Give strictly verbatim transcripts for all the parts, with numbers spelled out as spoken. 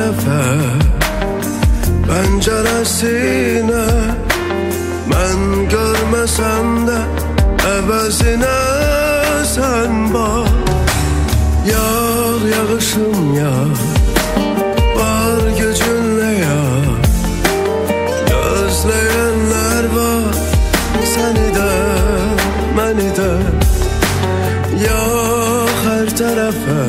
tərəfə pəncərəsinə mən görməsəm də əvəzinə sən bax. Yağ yağışım yağ, var gücünlə yağ, gözləyənlər var səni də məni də. Yağ hər tərəfə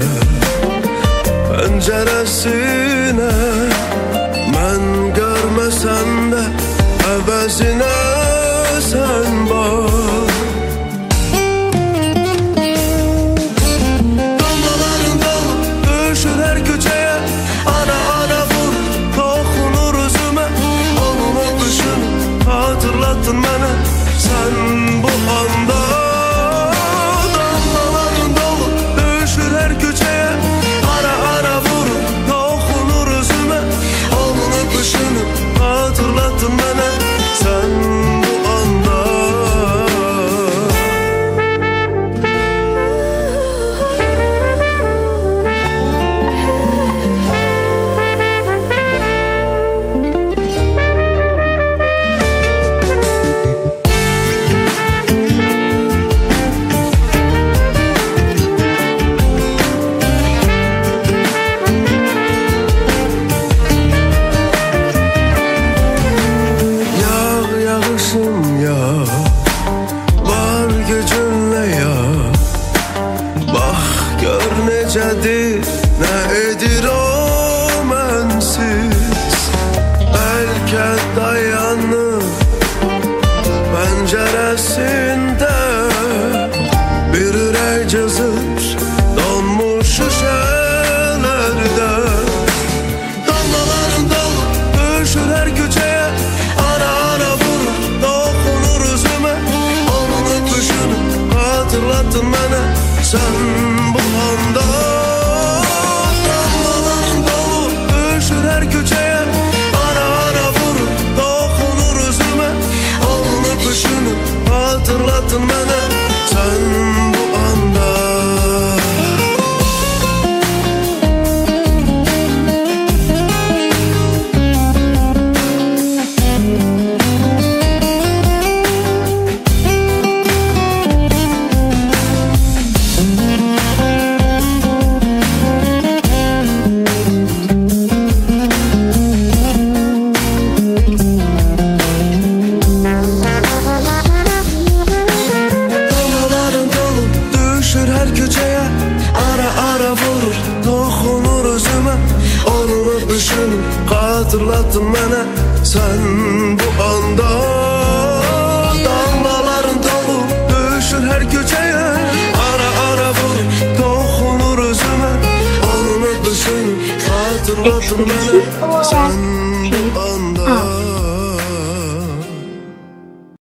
pəncərəsinə mən görməsəm də əvəzinə sən bax. Damlaların dolu düşür hər küçəyə, ara ara vurur toxunur üzümə. Onun öpüşünü hatırlatdın mənə sən bu anda. Damlaların dolu düşür hər küçəyə, ara ara vurur toxunur üzümə. Onun öpüşünü hatırlatdın mənə sən bu anda. Necədir, nə edir o mənsiz? Bəlkə dayanır pəncərəsində bir ürək cızır donmuş şüşələrdə. Damlaların dolu düşür hər küçəyə, ara ara vurur toxunur üzümə. Onun öpüşünü hatırlatdın mənə sən bu anda. Damlaların dolu düşür hər küçəyə, ara ara vurur toxunur üzümə. Onun öpüşünü hatırlatdın mənə sən bu anda. Hatırlatdın mənə sən bu anda. Damlaların dolu düşür hər küçəyə, ara ara vurur toxunur üzümə. Onun öpüşünü hatırlatdın mənə sən